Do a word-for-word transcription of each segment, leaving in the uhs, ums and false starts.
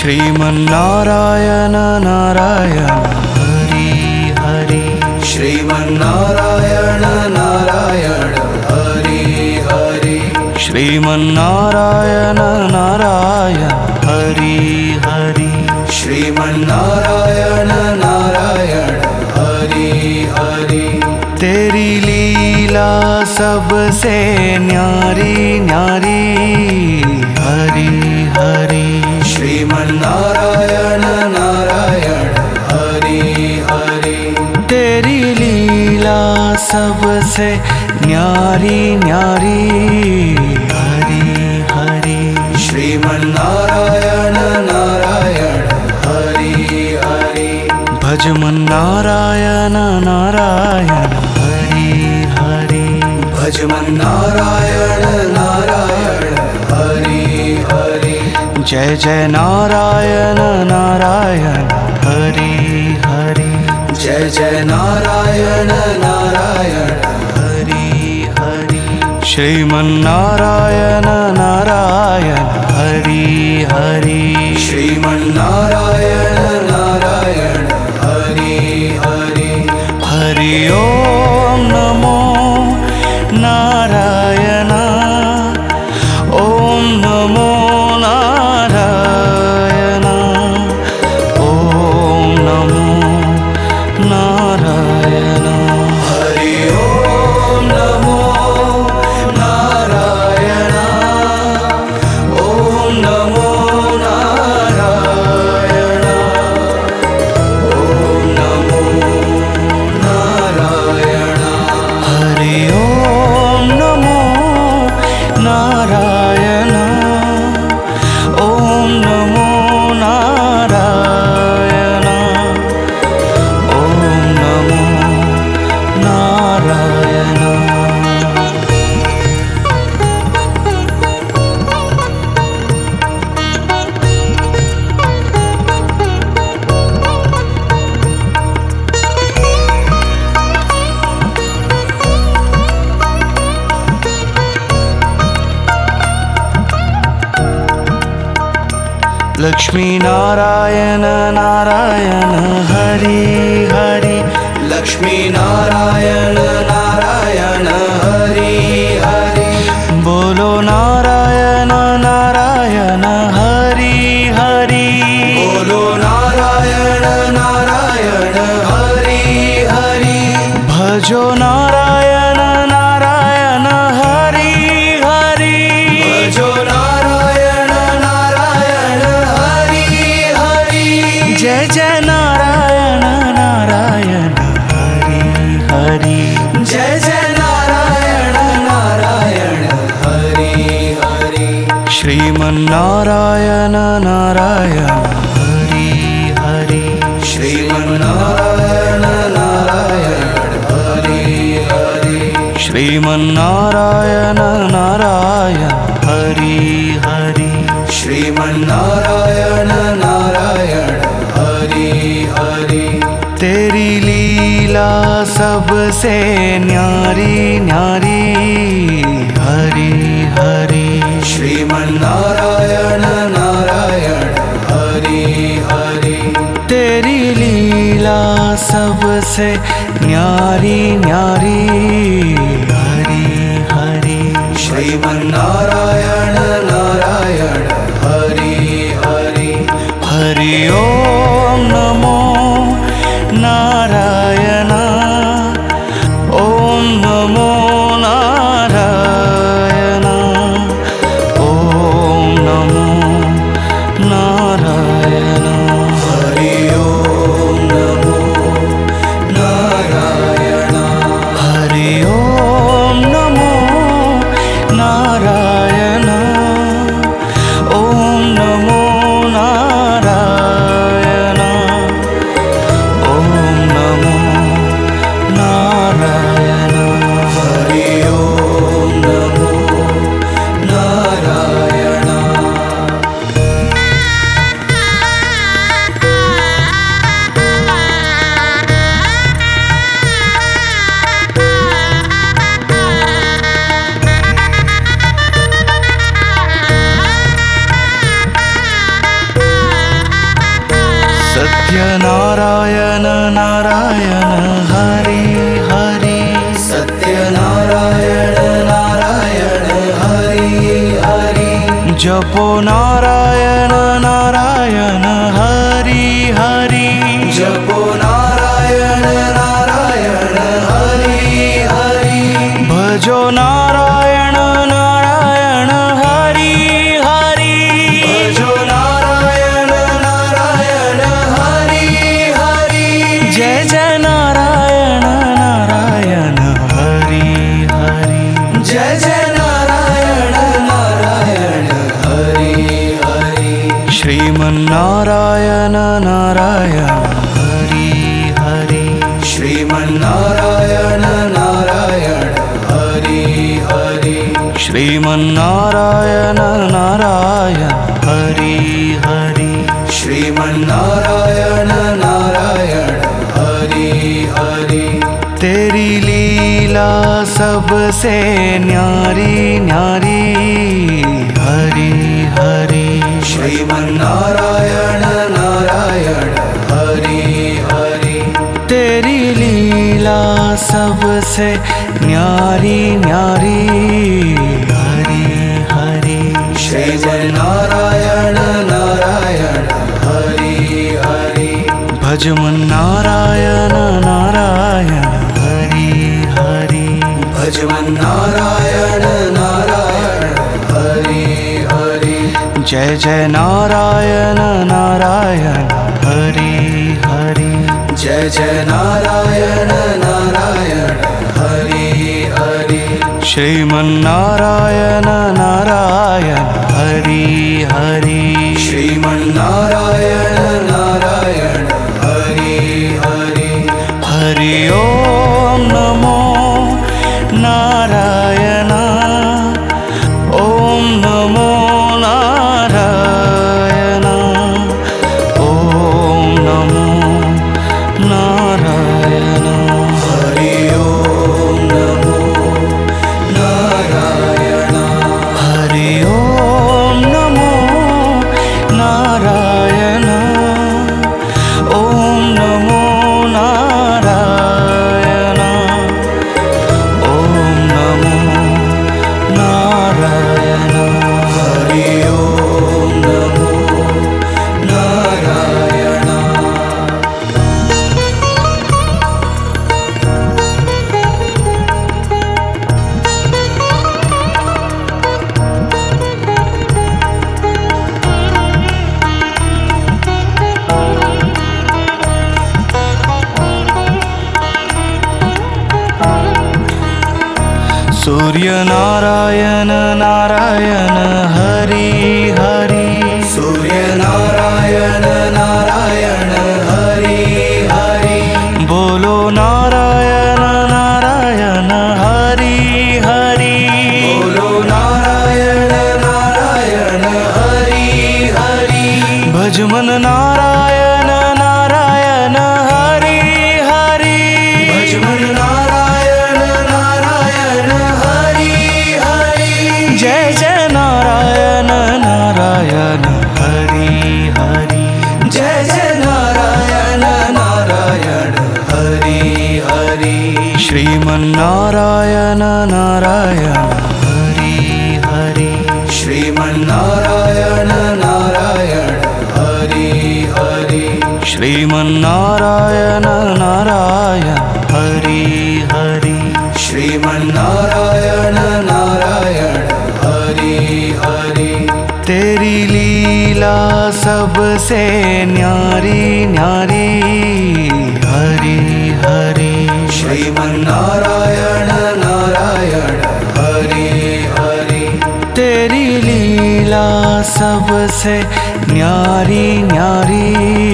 श्रीमन्नारायण नारायण हरि हरि। श्रीमन्नारायण नारायण हरि हरि। श्रीमन्नारायण नारायण हरि हरि। श्रीमन्नारायण नारायण हरि हरि। तेरी लीला सबसे न्यारी न्यारी हरि हरि। श्रीमन्नारायण नारायण हरि हरि। तेरी लीला सबसे न्यारी न्यारी हरि हरि। श्रीमन्नारायण नारायण हरि हरि। भजमन नारायण नारायण हरि हरि। भजमन नारायण नारायण हरि हरि। जय जय नारायण नारायण हरि हरि। जय जय नारायण नारायण हरि हरि। श्रीमन्नारायण नारायण हरि हरि। श्रीमन्नारायण नारायण हरि हरि। हरि ओम नमो नारायण। ओम नमो नारायण। ओम नमो नारायण। हरि ओम नमो नारायण। ओम नमो नारायण। ओम नमो नारायण। हरि ओम नमो नारायण। ओम नमो नारायण। ओम नमो नारायण। लक्ष्मी नारायण नारायण हरि हरि। लक्ष्मी नारायण नारायण हरि हरि। बोलो नारायण नारायण हरि हरि। बोलो नारायण नारायण हरि हरि। भजो नारायण नारायण हरि हरि। भजो नारायण नारायण हरि हरि। जय जय नारायण नारायण हरि हरि। जय जय नारायण नारायण हरि हरि। श्रीमन्नारायण नारायण हरि हरि। श्रीमन्नारायण नारायण हरि हरि। श्रीमन्नारायण नारायण हरि हरि। श्रीमन्नारायण नारायण हरि हरि। तेरी लीला सबसे न्यारी न्यारी हरि हरि। श्रीमन्नारायण नारायण हरि हरि। तेरी लीला सबसे न्यारी न्यारी हरि हरि। श्रीमन्नारायण नारायण हरि हरि। हरि ओम नमो नारायण। ओम नमो नारायण। ओम नमो नारायण। हरि ओम नमो नारायण। जपो नारायण नारायण हरि हरि जपो नारायण नारायण हरि हरि भजो नारायण नारायण हरि हरि भजो नारायण नारायण हरि हरि जय जय नारायण नारायण हरि हरि जय जय नारायण नारायण हरि हरि श्रीमन्नारायण नारायण हरि हरि श्रीमन्नारायण नारायण हरि हरि श्रीमन्नारायण नारायण हरि हरि श्रीमन्नारायण नारायण हरि हरि तेरी लीला सबसे न्यारी न्यारी हरि हरि श्रीमन्नारायण नारायण हरि हरि तेरी लीला सबसे न्यारी न्यारी हरि हरि श्रीमन्नारायण नारायण हरि हरि भजमन नारायण नारायण हरि हरि भजमन नारायण नारायण हरि हरि जय जय नारायण नारायण हरि हरि जय जय नारायण नारायण हरि हरि श्रीमन्नारायण नारायण हरि हरि श्रीमन्नारायण नारायण हरि हरि हरि ओम नमो नारायण ओम नमो नारायण ओम नमो नारायण हरि ओम नमो नारायण हरि ओम नमो नारायण ओम नमो नारायण ओम नमो नारायण हरि ओम नमो नारायण सूर्य नारायण नारायण हरि हरि सूर्य नारायण नारायण हरि हरि बोलो नारायण नारायण हरि हरि बोलो नारायण नारायण हरि हरि भजमन नारायण नारायण हरि हरि भजमन नारायण नारायण हरि हरि जय जय नारायण नारायण हरि हरि जय जय नारायण नारायण हरि हरि श्रीमन्नारायण नारायण हरि हरि श्रीमन्नारायण नारायण हरि हरि श्रीमन्नारायण नारायण हरि हरि श्रीमन्नारायण नारायण हरि हरि तेरी लीला सबसे न्यारी न्यारी हरि हरि श्रीमन्नारायण नारायण हरि हरि तेरी लीला सबसे न्यारी न्यारी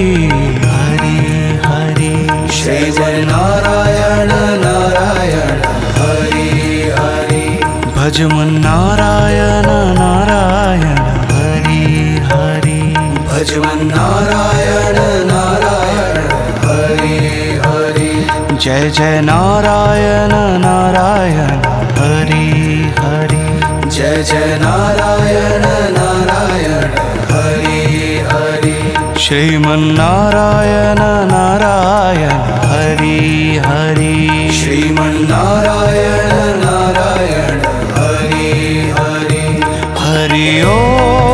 हरि हरि श्रीमन्नारायण नारायण हरि हरि भजमन नारायण नारायण हरि हरि भजमन नारायण नारायण हरि हरि जय जय नारायण नारायण हरि हरि जय जय नारायण नारायण हरि हरि श्रीमन्नारायण नारायण हरि हरि श्रीमन्नारायण नारायण हरि हरि हरि ओम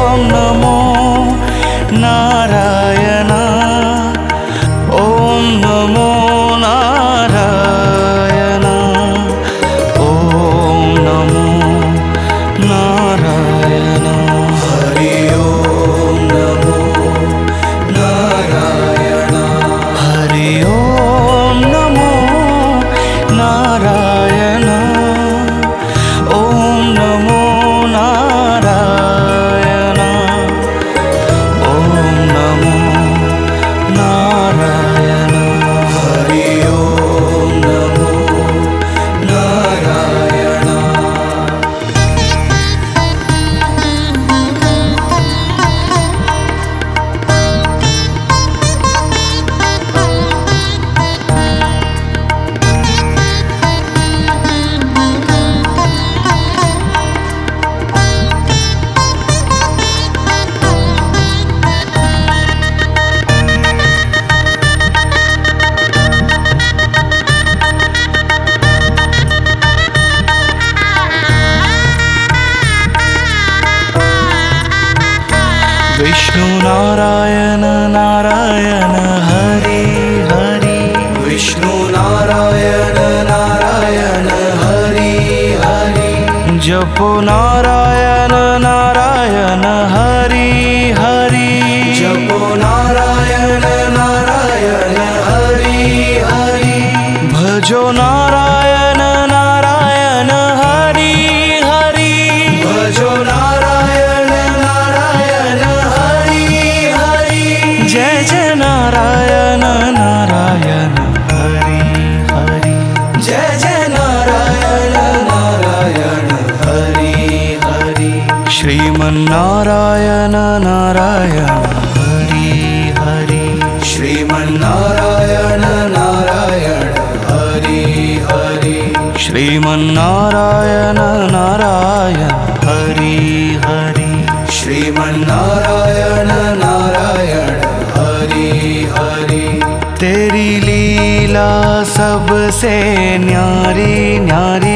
विष्णु नारायण नारायण हरि हरि विष्णु नारायण नारायण हरि हरि जपो नारायण नारायण हरि हरि जपो नारायण नारायण हरि हरि भजो नारायण नारायण हरि हरि भजो नारायण नारायण हरि हरि जय जय नारायण नारायण हरि हरि जय जय नारायण नारायण हरि हरि श्रीमन्नारायण नारायण हरि हरि श्रीमन्नारायण नारायण हरि हरि श्रीमन्नारायण नारायण हरि हरि श्रीमन्नारायण नारायण हरि हरि तेरी लीला सबसे न्यारी न्यारी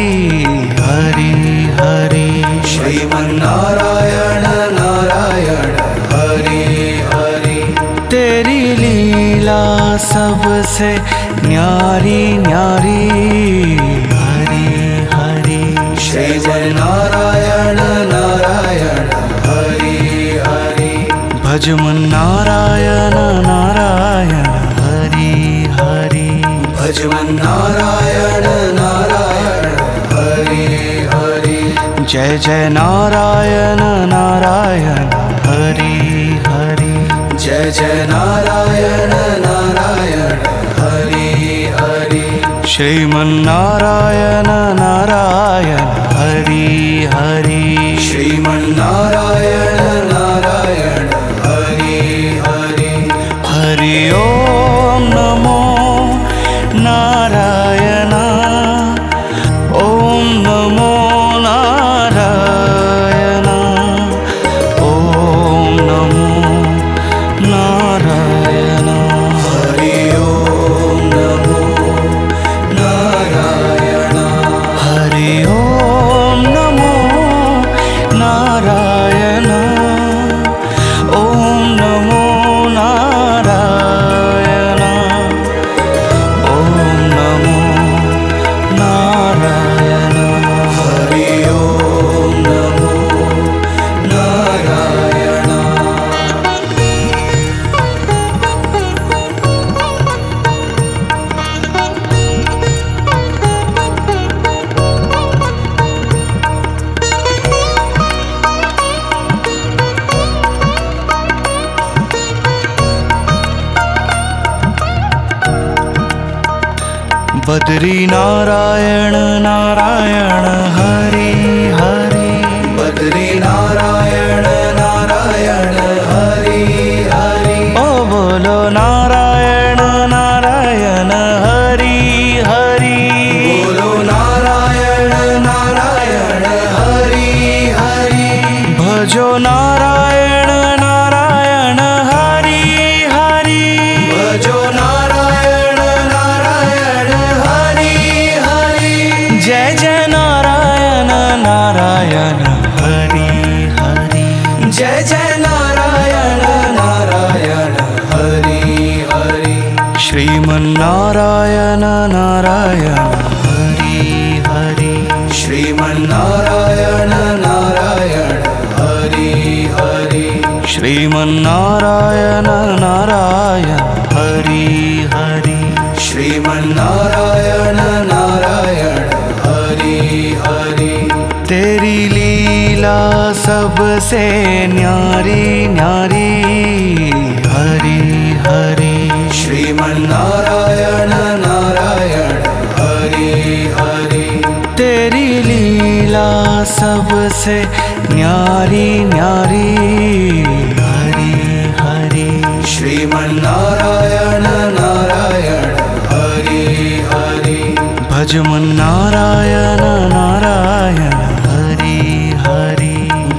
हरि हरि श्रीमन्नारायण नारायण हरि हरि तेरी लीला सबसे न्यारी न्यारी हरि हरि श्रीमन्नारायण नारायण हरि हरि भजमन नारायण नारायण हरि हरि भजमन्नारायण नारायण हरि हरि जय जय नारायण नारायण हरि हरि जय जय नारायण नारायण हरि हरि श्रीमन्नारायण नारायण हरि हरि श्रीमन्नारायण नारायण हरि हरि हरि ओम नमो नारायण ओम नमो नारायण ओम नमो नारायण हरि ओम नमो नारायण हरि ओम नमो नारायण ओम नमो नारायण ओम नमो नारायण हरि ओम नमो नारायण बद्री नारायण नारायण हरि हरि बद्री नारायण नारायण हरि हरि ओ बोलो नारायण नारायण हरि हरि बोलो नारायण नारायण हरि हरि भजो नारायण नारायण हरि हरि भजो नारायण नारायण हरि हरि जय जय नारायण नारायण हरि हरि जय जय नारायण नारायण हरि हरि श्रीमन्नारायण नारायण हरि हरि श्रीमन्नारायण नारायण हरि हरि श्रीमन्नारायण नारायण हरि हरि श्रीमन्नारायण नारायण हरि हरि तेरी लीला सबसे न्यारी न्यारी हरि हरि श्रीमन्नारायण नारायण हरि हरि तेरी लीला सबसे न्यारी न्यारी हरि हरि श्रीमन्नारायण नारायण हरि हरि भजमन नारायण नारायण हरि हरि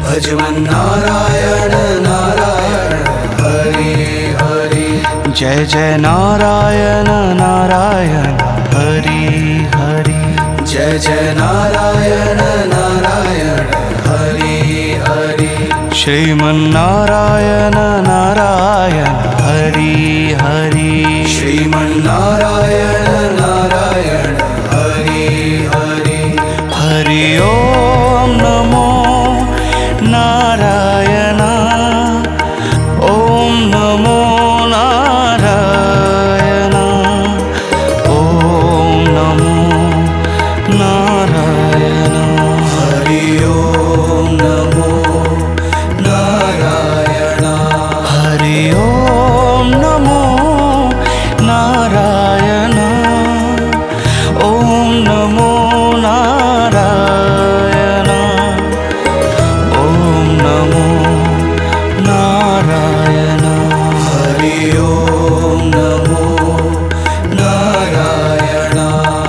भजमन्नारायण नारायण हरि हरि जय जय नारायण नारायण हरि हरि जय जय नारायण नारायण हरि हरि श्रीमन्नारायण नारायण हरि हरि श्रीमन्नारायण नारायण हरि हरि हरि ओम नमो नारायण ओम नमो नारायण ओम नमो नारायण हरि ओम नमो नारायण हरि ओम नमो नारायण ओम नमो नारायण ओम नमो नारायण हरि ओम नमो नारायण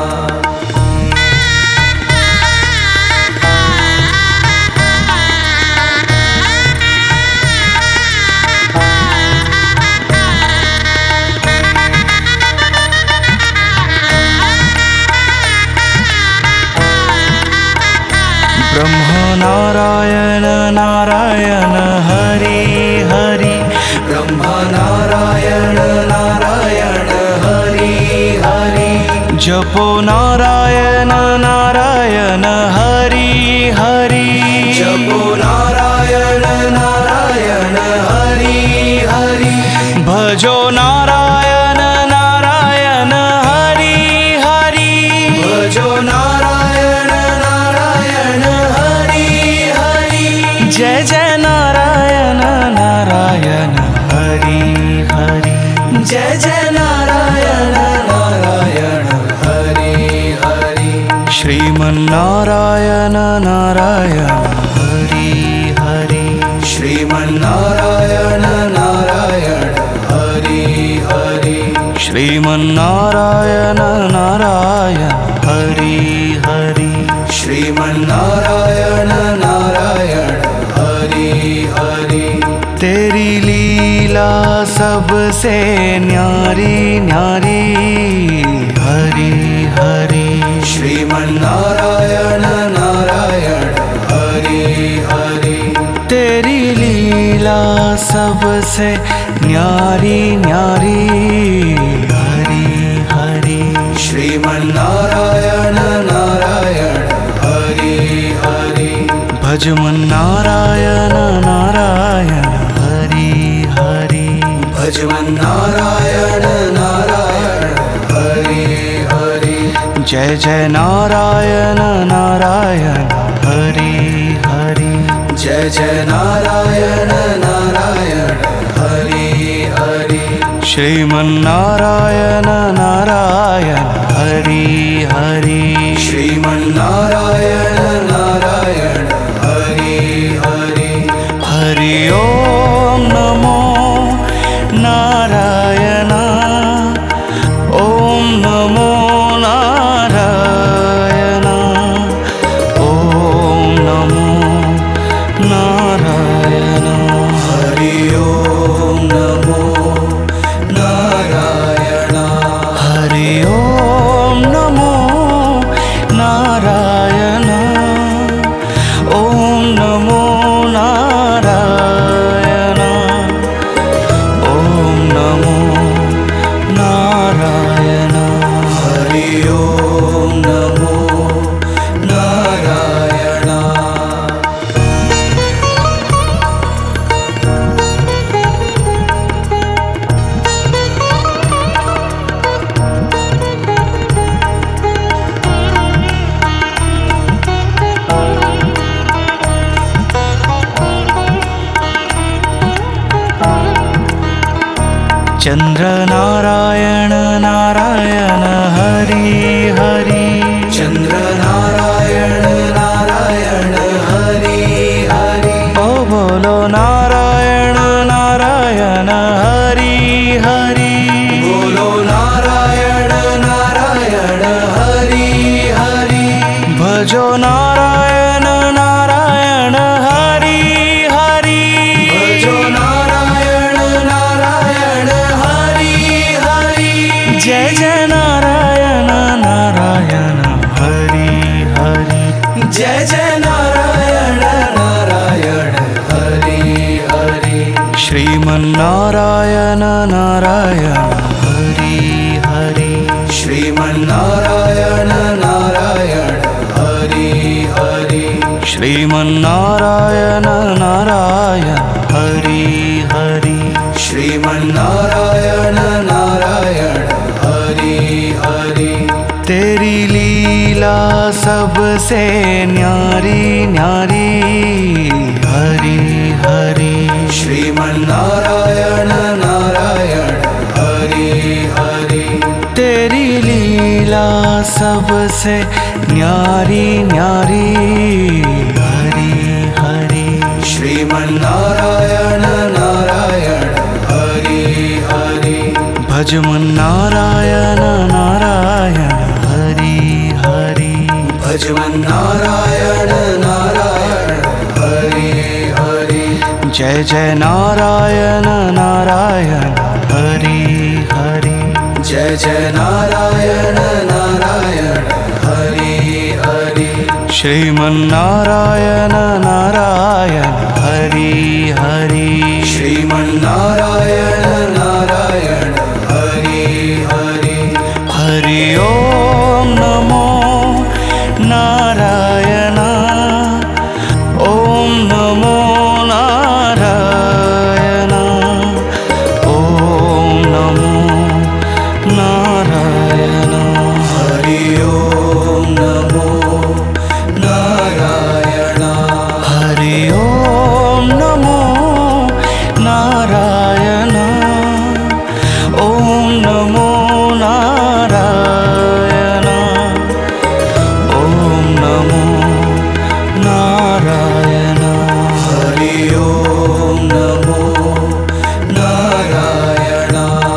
ब्रह्म नारायण नारायण हरि हरि ब्रह्म नारायण नारायण हरि हरि जपो नारायण नारायण हरि हरि जपो नारायण नारायण हरि हरि भजो नारायण नारायण हरि हरि भजो नारायण नारायण हरि हरि जय जय नारायण नारायण हरि हरि जय जय नारायण नारायण हरि हरि श्रीमन्नारायण नारायण हरि हरि श्रीमन्नारायण नारायण हरि हरि श्रीमन्नारायण नारायण हरि हरि श्रीमन्नारायण नारायण हरि हरि तेरी लीला सबसे न्यारी न्यारी हरि हरि श्रीमन्नारायण नारायण हरि हरि तेरी लीला सबसे न्यारी न्यारी हरि हरि श्रीमन्नारायण नारायण हरि हरि भज मन नारायण नारायण हरि हरि भजमन नारायण नारायण हरि हरि जय जय नारायण नारायण हरि हरि जय जय नारायण नारायण हरि हरि श्रीमन्नारायण नारायण हरि हरि श्रीमन्नारायण नारायण हरि हरि हरि ओम नमो नारायण ओम नमो नारायण ओम नमो नारायण हरि ओम नमो नारायण हरि ओम नमो नारायण ओम नमो नारायण ओम नमो नारायण हरि ओम नमो नारायण चंद्र नारायण नारायण हरि हरि चंद्र नारायण नारायण हरि हरि ओ बोलो नारायण नारायण हरि हरि बोलो नारायण नारायण हरि हरि भजो नारायण नारायण हरि हरि भजो नारायण नारायण हरि हरि जय जय नारायण नारायण हरि हरि जय जय नारायण नारायण हरि नारायण हरि हरि श्रीमन्नारायण नारायण हरि हरि श्रीमन्नारायण नारायण हरि हरि श्रीमन्नारायण नारायण हरि हरि तेरी लीला सबसे न्यारी न्यारी हरि हरि श्रीमन्नारायण नारायण हरि हरि तेरी लीला सबसे न्यारी न्यारी हरि हरि श्रीमन्नारायण नारायण हरि हरि भज मन नारायण नारायण हरि हरि भज मन नारायण नारायण हरि हरि जय जय नारायण नारायण हरि हरि जय जय नारायण नारायण हरि हरि श्रीमन्नारायण नारायण हरि हरि श्रीमन्नारायण नारायण हरि हरि हरि ओम नमो नारायण ओम नमो नारायण ओम नमो नारायण हरि ओम नमो नारायण हरि ओम नमो नारायण ओम नमो नारायण ओम नमो नारायण हरि ओम नमो नारायण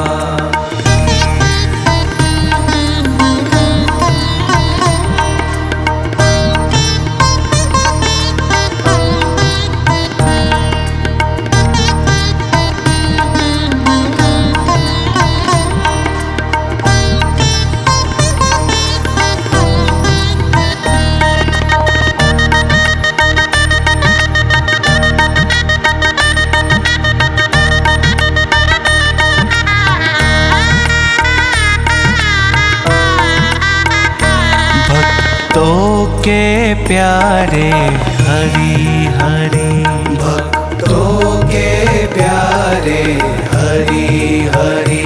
भक्तों के प्यारे हरि हरि भक्तों के प्यारे हरि हरि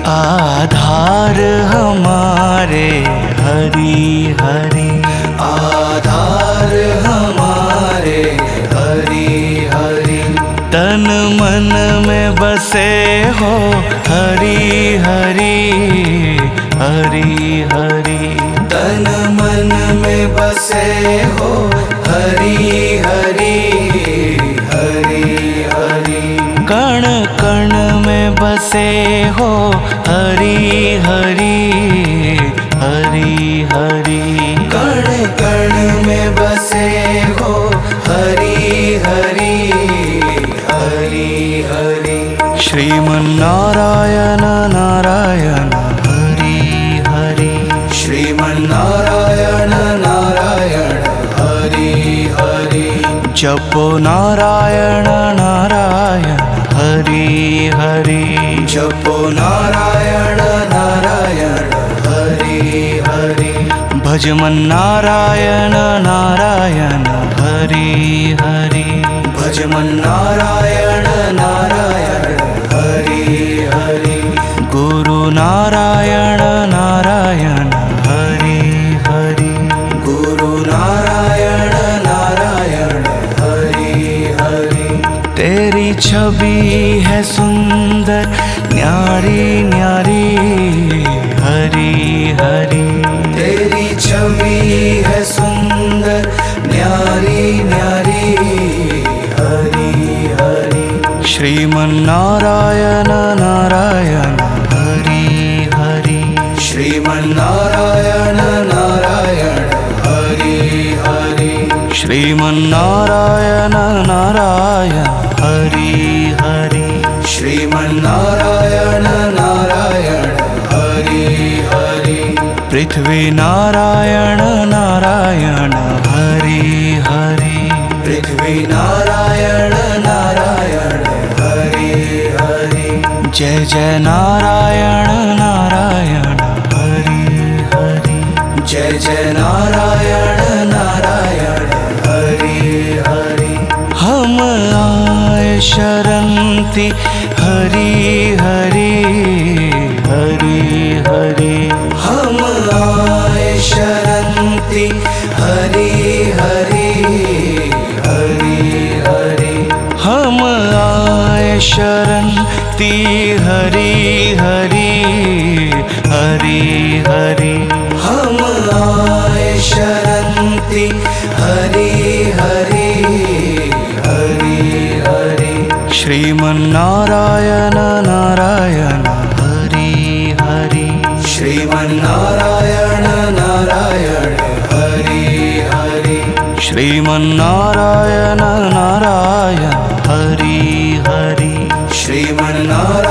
आधार हमारे हरि हरि आधार हमारे हरि हरि तन मन में बसे हो हरि हरि हरि हरि तन मन में बसे हो हरि हरि हरि हरि कण कण में बसे हो हरि हरि हरि हरि कण कण में बसे हो हरि हरि हरि हरि श्रीमन्नारायण नारायण हरि हरि श्रीमन्नारायण नारायण हरि हरि जपो नारायण नारायण हरि हरि जपो नारायण नारायण हरि हरि भज मन नारायण नारायण हरि हरि भज मन नारायण नारायण हरि हरि गुरु नारायण नारायण हरि हरि गुरु नारायण नारायण हरि हरि तेरी छवि है सुंदर न्यारी न्यारी हरि हरि तेरी छवि है सुंदर न्यारी न्यारी हरि हरि श्रीमन्नारायण नारायण हरि हरि श्रीमन्नारायण नारायण हरि हरि श्रीमन्नारायण नारायण हरि हरि श्रीमन्नारायण नारायण हरि हरि पृथ्वी नारायण नारायण हरि हरि पृथ्वी नारायण नारायण हरि हरि जय जय जय नारायण नारायण हरि हरि। जय जय नारायण नारायण हरि हरि। हम आए शरण ती हरि हरि हरि हरि। हम आए शरण ती हरि हरि हरि हरि। हम आए शरण ती हरि हरि हरि हरि। हम आए शरण ती हरि हरि हरि हरि। श्रीमन्नारायण नारायण हरि हरि। श्रीमन्नारायण नारायण हरि हरि। श्रीमन्नारायण नारायण हरि हरि। श्रीमन्नारायण